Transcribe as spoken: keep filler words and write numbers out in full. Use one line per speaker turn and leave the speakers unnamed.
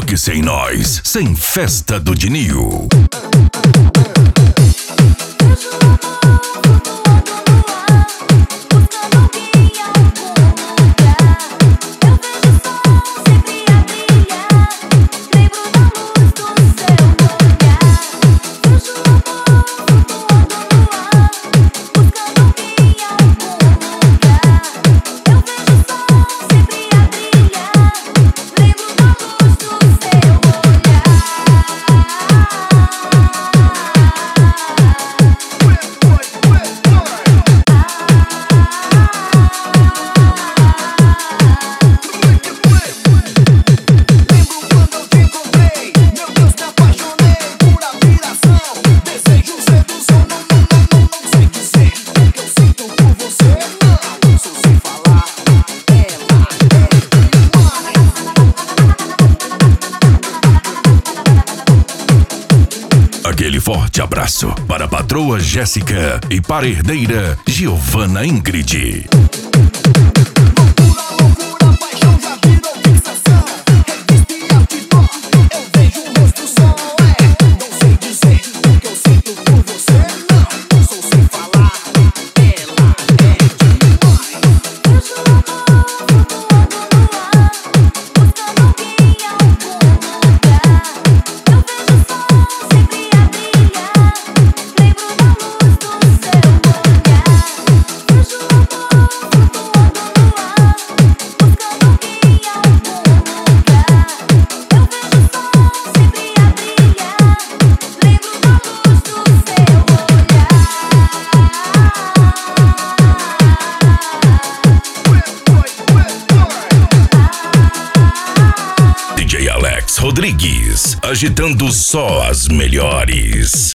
Porque sem nós, sem festa do Dinil. Aquele forte abraço para a patroa Jéssica e para a herdeira Giovana Ingrid. D J Alex Rodrigues, agitando só as melhores.